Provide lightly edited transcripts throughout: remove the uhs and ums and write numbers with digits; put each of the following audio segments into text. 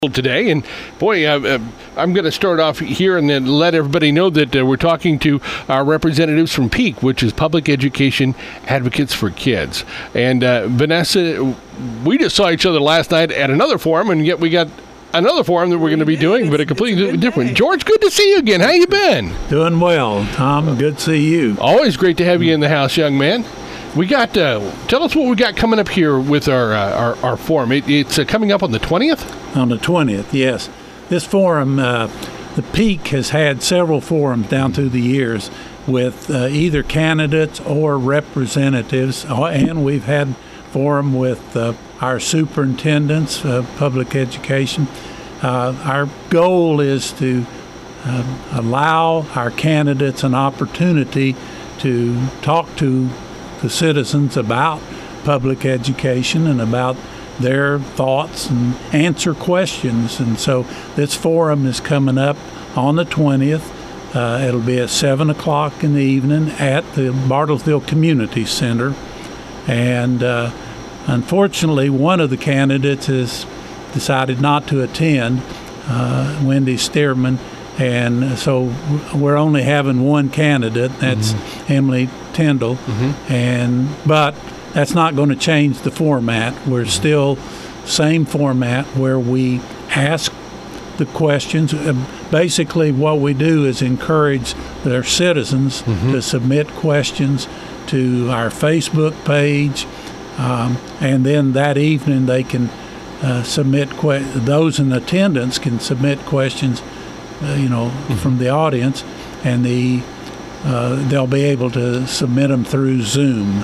today. And boy, I'm going to start off here and then let everybody know that we're talking to our representatives from PEAK, which is Public Education Advocates for Kids. And Vanessa, we just saw each other last night at another forum, and yet we got another forum that we're going to be doing, but a completely different. Day. George, good to see you again. How you been? Doing well, Tom. Good to see you. Always great to have you in the house, young man. We got, tell us what we got coming up here with our forum. It's coming up on the 20th? On the 20th, yes. This forum, the PEAK has had several forums down through the years with either candidates or representatives, and we've had forum with our superintendents of public education. Our goal is to allow our candidates an opportunity to talk to the citizens about public education and about their thoughts and answer questions. And so this forum is coming up on the 20th. It'll be at 7 o'clock in the evening at the Bartlesville Community Center. And unfortunately, one of the candidates has decided not to attend, Wendy Stearman. And so we're only having one candidate, that's Emily Tyndall, but that's not going to change the format. We're still same format where we ask the questions. Basically, what we do is encourage their citizens to submit questions to our Facebook page, and then that evening they can submit those in attendance can submit questions from the audience, and they'll be able to submit them through Zoom.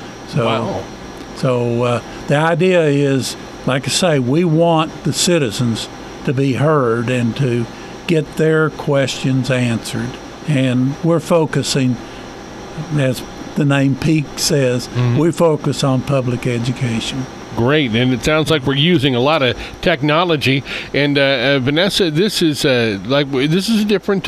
So the idea is, like I say, we want the citizens to be heard and to get their questions answered. And we're focusing, as the name PEAK says, we focus on public education. Great, and it sounds like we're using a lot of technology. And Vanessa, this is a different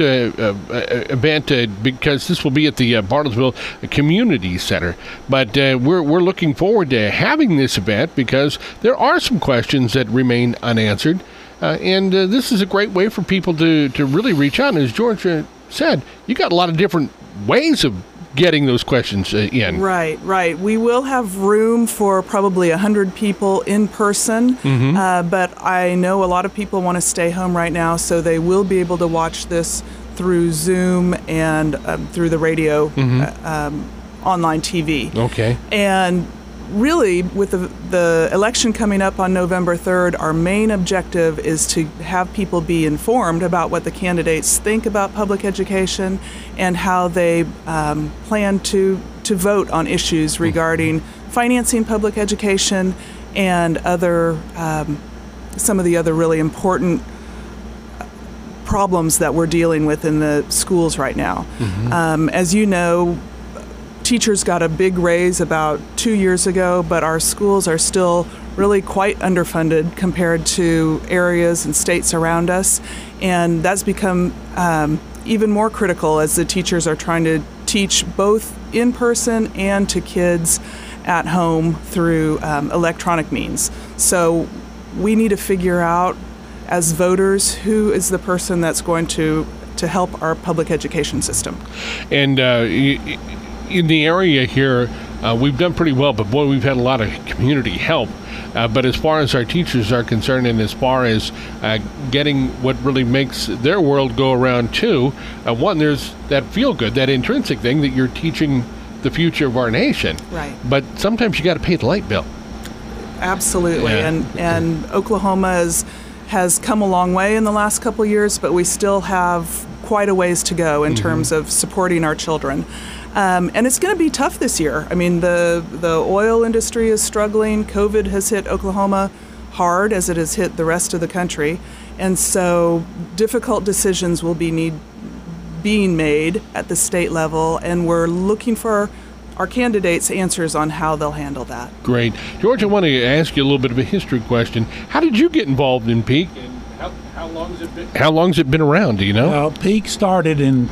event because this will be at the Bartlesville Community Center. But we're looking forward to having this event because there are some questions that remain unanswered, and this is a great way for people to really reach out. And as George said, you got a lot of different ways of getting those questions in. Right. We will have room for probably 100 people in person, but I know a lot of people want to stay home right now, so they will be able to watch this through Zoom and through the radio, online TV. Okay. And really, with the election coming up on November 3rd, our main objective is to have people be informed about what the candidates think about public education and how they plan to vote on issues regarding financing public education and other some of the other really important problems that we're dealing with in the schools right now. As you know, teachers got a big raise about 2 years ago, but our schools are still really quite underfunded compared to areas and states around us. And that's become even more critical as the teachers are trying to teach both in person and to kids at home through electronic means. So we need to figure out, as voters, who is the person that's going to help our public education system. And in the area here, we've done pretty well, but boy, we've had a lot of community help. But as far as our teachers are concerned, and as far as getting what really makes their world go around too, one, there's that feel-good, that intrinsic thing that you're teaching the future of our nation. Right. But sometimes you got to pay the light bill. Absolutely. Yeah. And Oklahoma has come a long way in the last couple of years, but we still have quite a ways to go in terms of supporting our children. And it's going to be tough this year. I mean, the oil industry is struggling. COVID has hit Oklahoma hard, as it has hit the rest of the country. And so difficult decisions will be being made at the state level, and we're looking for our candidates' answers on how they'll handle that. Great. George, I want to ask you a little bit of a history question. How did you get involved in PEAK? How long has it been around, do you know? Well, PEAK started in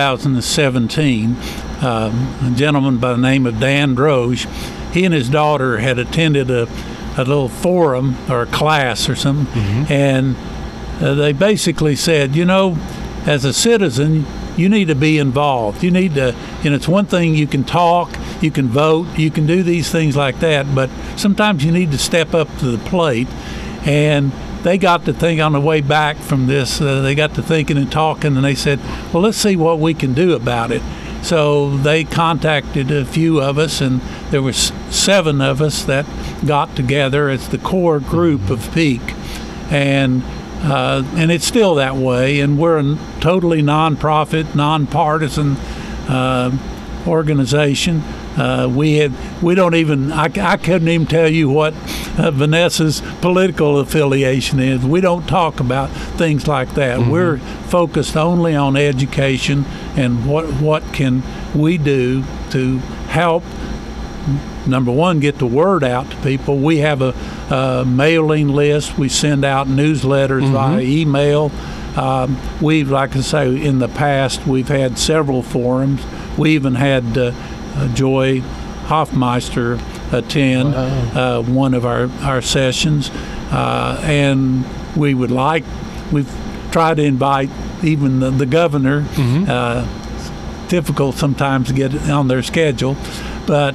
2017. A gentleman by the name of Dan Droge, he and his daughter had attended a a little forum or a class or something, and they basically said, as a citizen, you need to be involved. You need to, it's one thing you can talk, you can vote, you can do these things like that, but sometimes you need to step up to the plate. And they got to think on the way back from this, they got to thinking and talking, and they said, well, let's see what we can do about it. So they contacted a few of us, and there was 7 of us that got together as the core group of Peak. And it's still that way, and we're a totally nonprofit, nonpartisan organization. We don't even, I couldn't even tell you what Vanessa's political affiliation is. We don't talk about things like that. We're focused only on education and what can we do to help, number one, get the word out to people. We have a mailing list. We send out newsletters via email. Like I say, in the past, we've had several forums. We even had Joy Hoffmeister attend one of our sessions, and we've tried to invite even the governor. Difficult sometimes to get on their schedule, but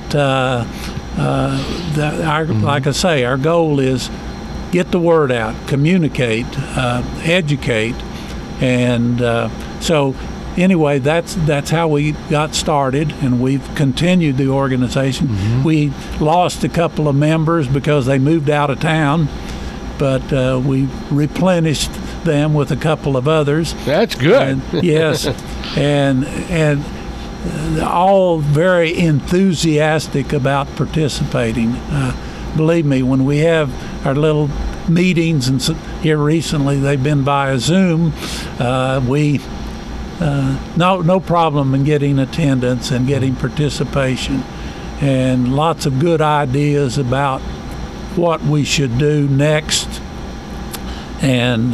like I say, our goal is get the word out, communicate, educate, and so anyway, that's how we got started, and we've continued the organization. We lost a couple of members because they moved out of town, but we replenished them with a couple of others. That's good. And, yes, and all very enthusiastic about participating. Believe me, when we have our little meetings, and here recently they've been via Zoom, no problem in getting attendance and getting participation, and lots of good ideas about what we should do next, and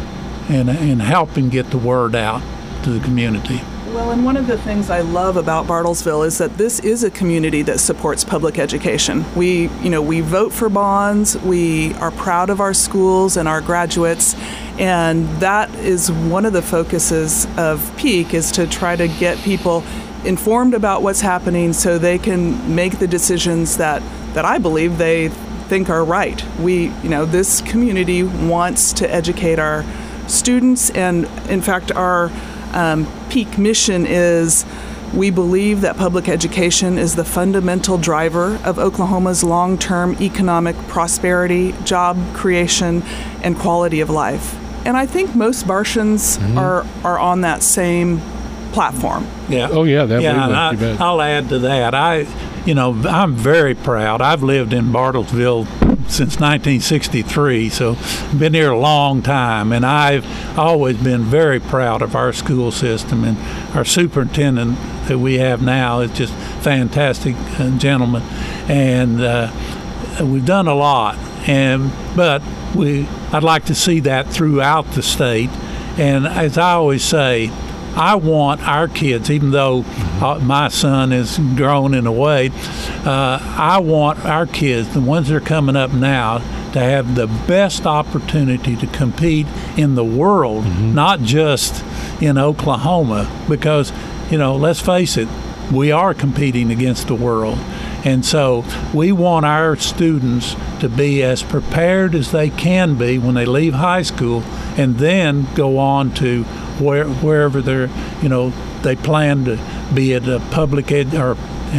helping get the word out to the community. Well, and one of the things I love about Bartlesville is that this is a community that supports public education. We vote for bonds. We are proud of our schools and our graduates, and that is one of the focuses of Peak, is to try to get people informed about what's happening so they can make the decisions that I believe they think are right. This community wants to educate our students, and in fact, our Peak mission is, we believe that public education is the fundamental driver of Oklahoma's long-term economic prosperity, job creation, and quality of life. And I think most Bartians are on that same platform. Yeah. Oh yeah, I'll add to that. I'm very proud. I've lived in Bartlesville since 1963, so I've been here a long time, and I've always been very proud of our school system, and our superintendent that we have now is just fantastic gentleman, and we've done a lot, but I'd like to see that throughout the state. And as I always say, I want our kids, even though my son is grown in a way, I want our kids, the ones that are coming up now, to have the best opportunity to compete in the world, not just in Oklahoma, because, let's face it, we are competing against the world. And so we want our students to be as prepared as they can be when they leave high school, and then go on to wherever they plan to be at a public ed or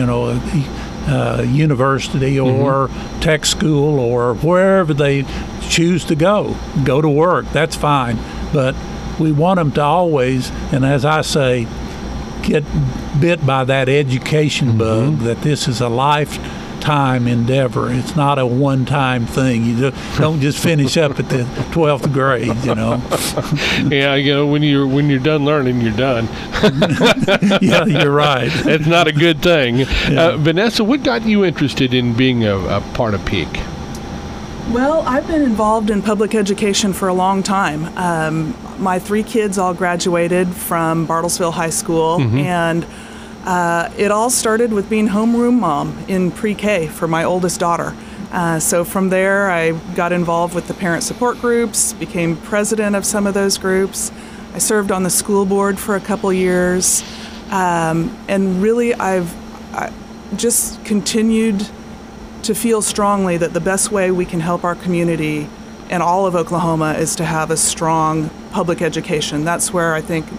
a university or tech school, or wherever they choose to go to work. That's fine, but we want them to always, and as I say, get bit by that education bug, that this is a lifetime endeavor. It's not a one-time thing. You don't just finish up at the 12th grade, Yeah, when you're done learning, you're done. Yeah, you're right. It's not a good thing. Yeah. Vanessa, what got you interested in being a part of Peak? Well, I've been involved in public education for a long time. My 3 kids all graduated from Bartlesville High School, and it all started with being homeroom mom in pre-K for my oldest daughter. So from there, I got involved with the parent support groups, became president of some of those groups. I served on the school board for a couple years, and really I just continued to feel strongly that the best way we can help our community and all of Oklahoma is to have a strong public education. That's where I think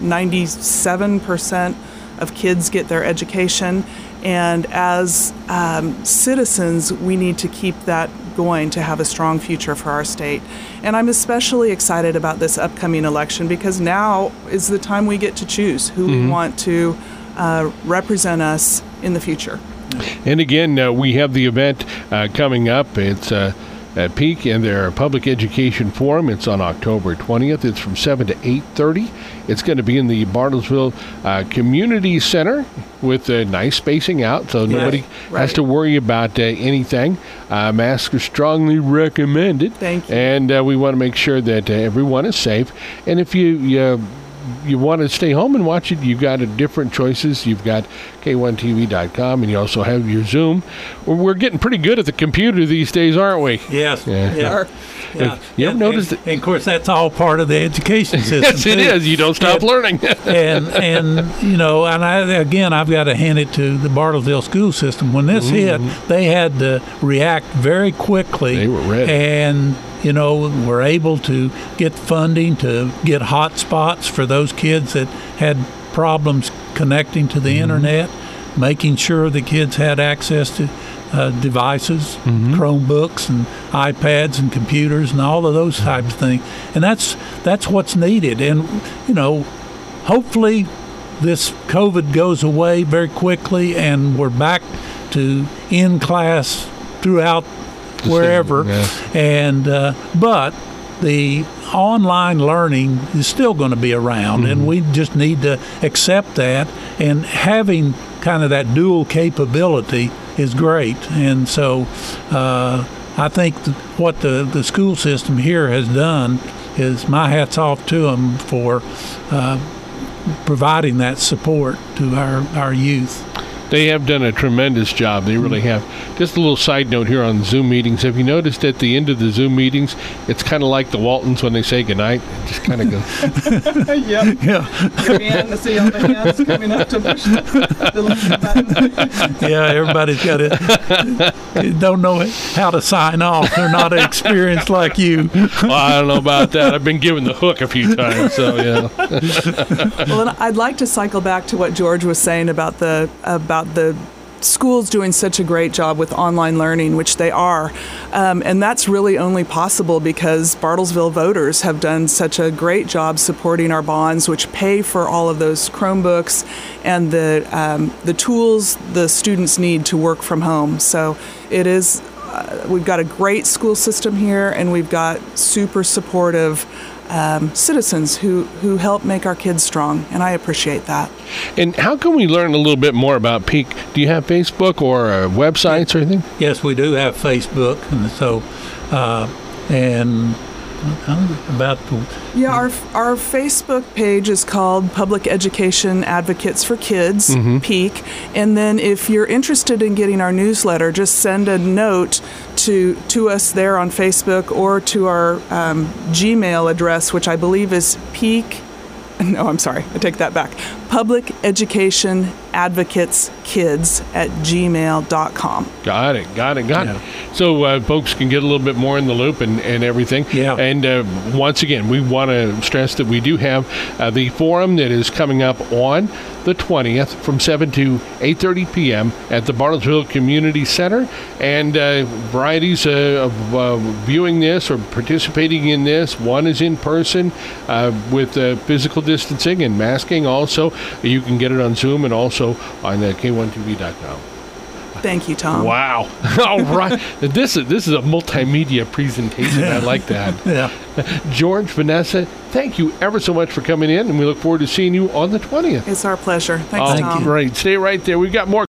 97% of kids get their education, and as citizens, we need to keep that going to have a strong future for our state. And I'm especially excited about this upcoming election because now is the time we get to choose who we want to represent us in the future. And again, we have the event coming up. It's at Peak and their Public Education Forum. It's on October 20th. It's from 7 to 8:30. It's going to be in the Bartlesville Community Center with nice spacing out, so nobody has to worry about anything. Masks are strongly recommended. Thank you. And we want to make sure that everyone is safe. And if you want to stay home and watch it, you've got different choices. You've got K1TV.com, and you also have your Zoom. We're getting pretty good at the computer these days, aren't we? Yes. Yeah. You ever noticed that? And of course, that's all part of the education system. Yes, it is. You don't stop learning. and I've got to hand it to the Bartlesville school system. When this hit, they had to react very quickly. They were ready. And were able to get funding to get hot spots for those kids that had problems connecting to the internet, making sure the kids had access to devices, Chromebooks and iPads and computers and all of those types of things. And that's what's needed. And, hopefully this COVID goes away very quickly and we're back to in-class throughout wherever. And but the online learning is still going to be around, and we just need to accept that, and having kind of that dual capability is great. And so I think what the school system here has done is my hat's off to them for providing that support to our youth. They have done a tremendous job. They really have. Just a little side note here on Zoom meetings. Have you noticed at the end of the Zoom meetings, it's kind of like the Waltons when they say goodnight? It just kind of goes. Yep. Yeah. Your hand to see all the hands coming up to push the button. Yeah, everybody's got it. Don't know how to sign off. They're not experienced like you. Well, I don't know about that. I've been given the hook a few times, so yeah. Well, and I'd like to cycle back to what George was saying about the schools doing such a great job with online learning, which they are. And that's really only possible because Bartlesville voters have done such a great job supporting our bonds, which pay for all of those Chromebooks and the tools the students need to work from home. So it is, we've got a great school system here, and we've got super supportive citizens who help make our kids strong, and I appreciate that. And how can we learn a little bit more about Peak? Do you have Facebook or websites or anything? Yes, we do have Facebook, and so and about our Facebook page is called Public Education Advocates for Kids, Peak. And then if you're interested in getting our newsletter, just send a note to us there on Facebook or to our Gmail address, which I believe is No, I'm sorry. I take that back. Public Education Advocates Kids at gmail.com. Got it. So folks can get a little bit more in the loop and everything. Yeah. And once again, we want to stress that we do have the forum that is coming up on the 20th from 7 to 8:30 p.m. at the Bartlesville Community Center. And varieties of viewing this or participating in this. One is in person with physical distancing and masking. Also, you can get it on Zoom and also on K1TV.com. Thank you, Tom. Wow. All right. This is a multimedia presentation. I like that. Yeah. George, Vanessa, thank you ever so much for coming in, and we look forward to seeing you on the 20th. It's our pleasure. Thanks, Tom. Great. Stay right there. We've got more